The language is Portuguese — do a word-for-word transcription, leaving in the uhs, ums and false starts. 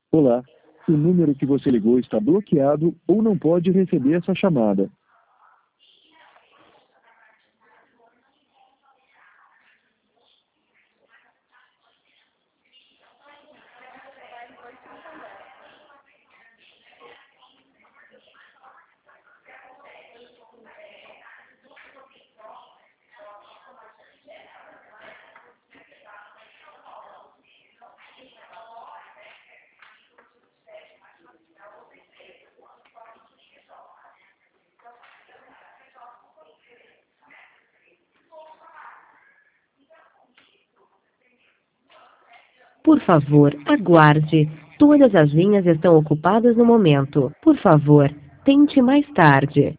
Olá, o número que você ligou está bloqueado ou não pode receber essa chamada. Por favor, aguarde. Todas as linhas estão ocupadas no momento. Por favor, tente mais tarde.